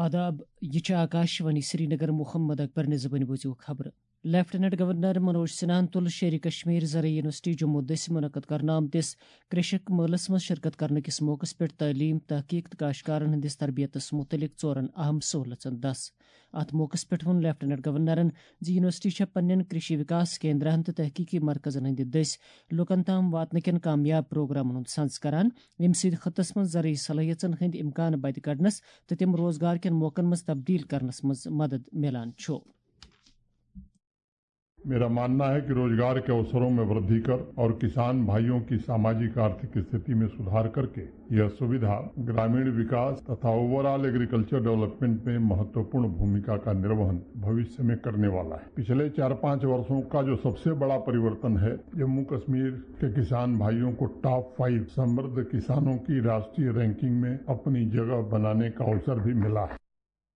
آداب یہ آکاشوانی سری نگر محمد اکبر نظبن بوزیو خبر لیفٹیننٹ گورنر منوج سنہن تل شیر کشمیر زرعی یونیورسٹی جموں دس منعقد کرنا آمتس کرشک ملس مز شرکت کرنے کس موقع پہ تعلیم تحقیق تو کاشتکارن ہندس تربیتس متعلق ژورن اہم سہولتن دس ات موقع پہ ون لیفٹیننٹ گورنرن یونیورسٹی پنن کرشی وکاس کیندرن تو تحقیقی مرکزن ہند دس لوکن تام واتن کن کامیاب پروگرامن ہند سنز کران یم سید خطس من زرعی صلاحیتن ہند امکان بد کڑنس تو تم روزگار کن موقعن مز تبدیل کرنس مز مدد ملان چھو۔ میرا ماننا ہے کہ روزگار کے اوسروں میں وردھی کر اور کسان بھائیوں کی ساماجک آرتھک استھتی میں سدھار کر کے یہ سویدھا گرامین وکاس تथा اوورآل ایگریکلچر ڈیولپمنٹ میں مہتوپورن بھومکا کا نروہن بھوشیہ میں کرنے والا ہے۔ پچھلے 4-5 वर्षों کا جو سب سے بڑا پریورتن ہے، جموں کشمیر کے کسان بھائیوں کو ٹاپ 5 سمردھ کسانوں کی راشٹریہ رینکنگ میں اپنی جگہ بنانے کا اوسر بھی ملا ہے۔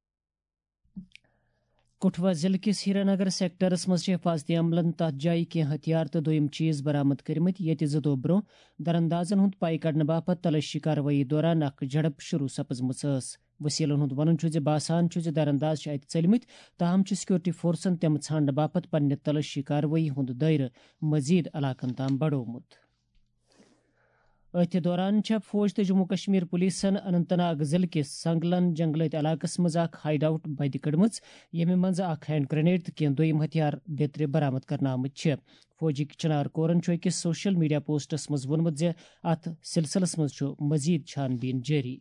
کٹھوا ضلع کس ہیرانگر سیکٹرس مز حفاظتی عملن تات جائیں کی ہتھیار تو دویم چیز برآمد کرمت یت 2 دۄہ برو دراندازن ہند پائی کڑنے باپت تلاشی کاروٲیی دوران اخ جھڑپ شروع سپزمژ ٲس۔ وسیلن ہند ونن چھ باسان چھ درانداز ات ژلمت تاہم سیکورٹی فورسن تم ژھانڈنے باپت پنہ تلاشی کاروٲیی ہند دائرہ مزید علاقن تام بڑومت۔ ات دوران فوج تو جموں کشمیر پولیسن اننت ناگ ضلع کس سنگلن جنگلت علاقس مز ہائیڈ آؤٹ بند کڑم یم مز ہینڈ گرینیڈ تو کینٛہہ دویم ہتھیار بیتر برآمد کرنا آمت۔ فوجک چنار کورن أکس سوشل میڈیا پوسٹس مز وونمت زِ ات سلسلس مز مزید چھان بین جاری۔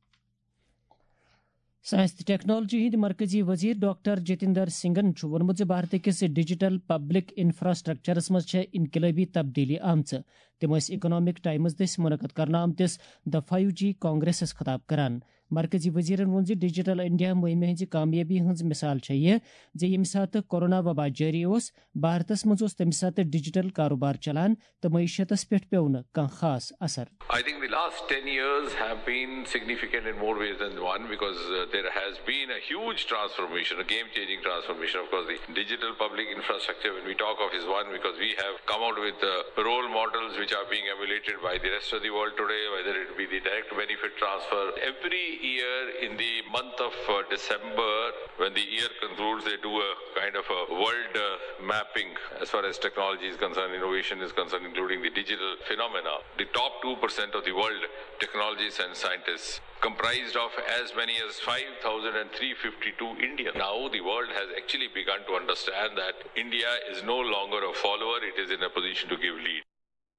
سائنس تو ٹیکنالوجی ہند مرکزی وزیر ڈاکٹر جتیندر سنگھن وونمت بھارت کس ڈیجیٹل پبلک انفراسٹرکچرس مز انقلابی تبدیلی آمژ۔ تم اکنامک ٹائمز دس منعقد کرنا آمتس the 5G کانگریسس خطاب کران۔ مرکزی وزیرن وون ڈیجیٹل انڈیا مہم ہز کامیابی ہز مثال یہ یم سات کورونا وبا جاری اس بھارتس مز تمہ سات ڈیجیٹل کاروبار چلان تو معیشتس پہ پیو نہ کان خاص اثر۔ I think the last 10 years have been significant in more ways than one because there has been a huge transformation, a game-changing transformation. Of course, the digital public infrastructure when we talk of is one because we have come out with role models which are being emulated by the rest of the world today, whether it be the direct benefit transfer. Every year in the month of December, when the year concludes, they do a kind of a world mapping as far as technology is concerned, innovation is concerned, including the digital phenomena. The top 2% of the world technologists and scientists comprised of as many as 5,352 Indians. Now the world has actually begun to understand that India is no longer a follower, it is in a position to give lead.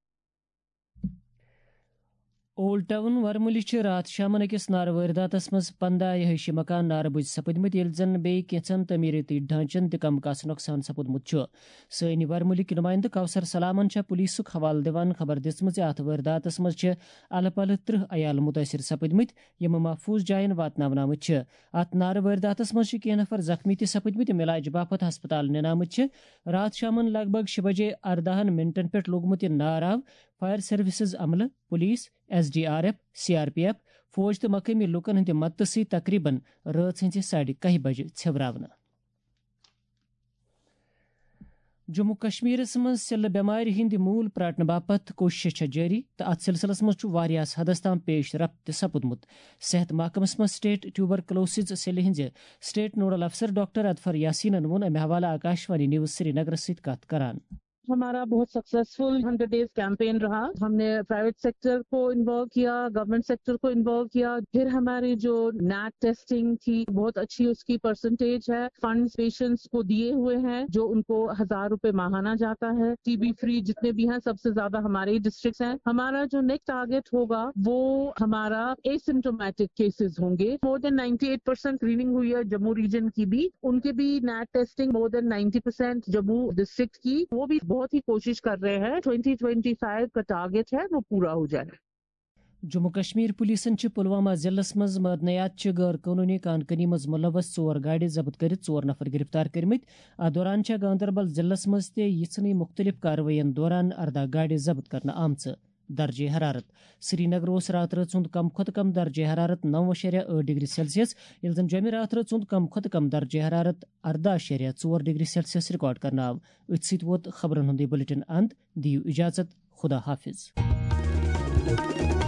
Old town ورملی رات شامن اکس نار وارداتس مز 15 رہائشی مکان نار بج سپدمت یل زن بی کینچن تعمیراتی ڈھانچن تم کاس نقصان سپودمت۔ سانی ورملک نمائندہ کوثر سلامن پولیسک حوالہ دیوان خبر دژمژ ات وارداتس مز الہ پلہ 30 عیال متاثر سپدمت یم محفوظ جائن واتناون آمت۔ ات نار وارداتس مز کینٛہہ نفر زخمی تہ سپدمت یم علاج باپت ہسپتال نن آمت۔ رات شامن لگ بھگ 6 بجے 18 منٹن پہ لوگمت یہ نار آو۔ فائر سروسز عملہ، پولیس، SDRF، CRPF، فوج تو مقامی لوکن ہند مدد سی تقریباً رات ہز 1:30 بجے ژھیوراونہ۔ جموں کشمیر من سلہ بیمار ہند مول پراٹنے باپت کوشش جاری تو ات سلسلس مز واریاہس حدس تام پیش رفت سپودمت۔ صحت محکمس مز سٹیٹ ٹیوبرکلوسز سیل ہند سٹیٹ نوڈل افسر ڈاکٹر اظفر یاسینن وون امہ حوالہ آکاشوانی نیوز سری نگر ست کت کران۔ ہمارا بہت سکسیسفل 100 days کیمپین رہا۔ ہم نے پرائیویٹ سیکٹر کو انوالو کیا، گورنمنٹ سیکٹر کو انوالو کیا۔ پھر ہماری جو نیٹ ٹیسٹنگ تھی بہت اچھی اس کی پرسنٹیج ہے۔ فنڈز پیشنٹس کو دیے ہوئے ہیں جو ان کو 1000 روپے ماہانہ جاتا ہے۔ TB فری جتنے بھی ہیں سب سے زیادہ ہمارے ہی ڈسٹرکٹس ہیں۔ ہمارا جو نیکسٹ ٹارگیٹ ہوگا وہ ہمارا ایسمپٹومیٹک کیسز ہوں گے۔ مور دین 98% اسکریننگ ہوئی ہے جموں ریجن کی بھی، ان کے بھی net testing more than 90% Jammu district کی، وہ بھی بہت ہی کوشش کر رہے ہیں 2025 کا ٹارگیٹ ہے وہ پورا ہو جائے۔ جموں کشمیر پولیسن پلوامہ ضلع مز معدنیات غیر قانونی کان کنی مز ملوث 4 گاڑی ضبط کرت 4 نفر گرفتار کرمت۔ ات دوران گاندربل ضلع مز تہ یژھنی مختلف کاروائین دوران 18 گاڑی ضبط کرنا آمژ۔ درجہ حرارت سری نگر اس رات رات کم کھت کم درجہ حرارت 9.8 ڈگری سیلسیس یل زن جمع رات رات کم کھت کم درجہ حرارت 18.4 ڈگری سیلسیس ریکارڈ کرنا آو۔ ات سیت ووت خبرن ہند بلیٹن اند۔ دیو اجازت، خدا حافظ۔